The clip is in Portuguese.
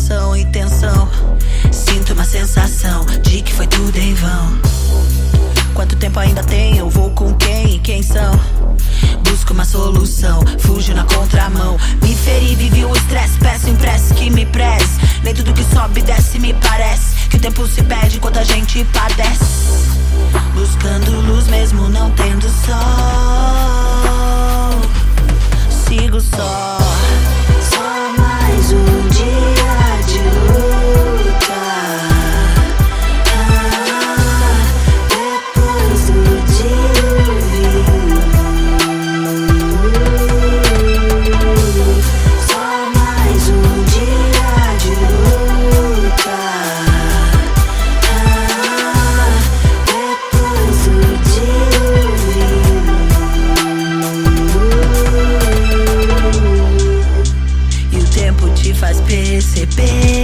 coração em tensão. Sinto uma sensação de que foi tudo em vão. Quanto tempo ainda tenho? Vou com quem e quem são? Busco uma solução, fujo na contramão. Me feri, vivi o estresse, peço em prece que me preze. Nem tudo que sobe e desce me parece que o tempo se perde enquanto a gente padece. Buscando luz mesmo não tendo sol. Sigo só. Só mais um dia de luta. Depois do dilúvio. Só mais um dia de luta. Depois do dilúvio. E o tempo te faz perceber